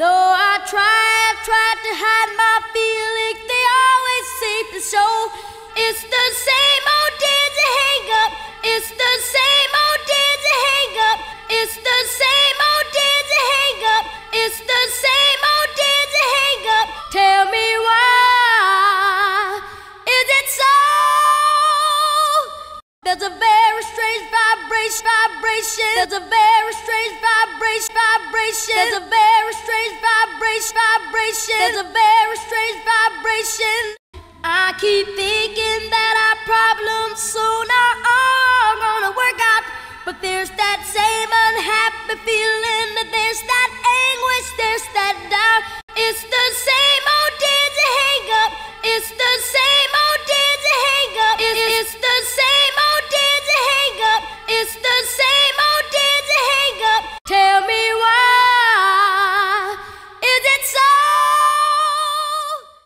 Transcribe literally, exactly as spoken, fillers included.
Though I try, tried to hide my feelings, they always seem to show. It's the same old dizzy hang up. It's the same old dizzy hang up. It's the same old dizzy hang up. It's the same old dizzy hang up. Tell me why is it so? There's a very strange vibration, vibration. There's a very strange vibration, vibration. There's a very strange vibration, vibration. There's a very strange vibration. I keep thinking that our problems soon are all gonna work out, but there's that same unhappy feeling, that there's that anguish, there's that doubt. It's the same.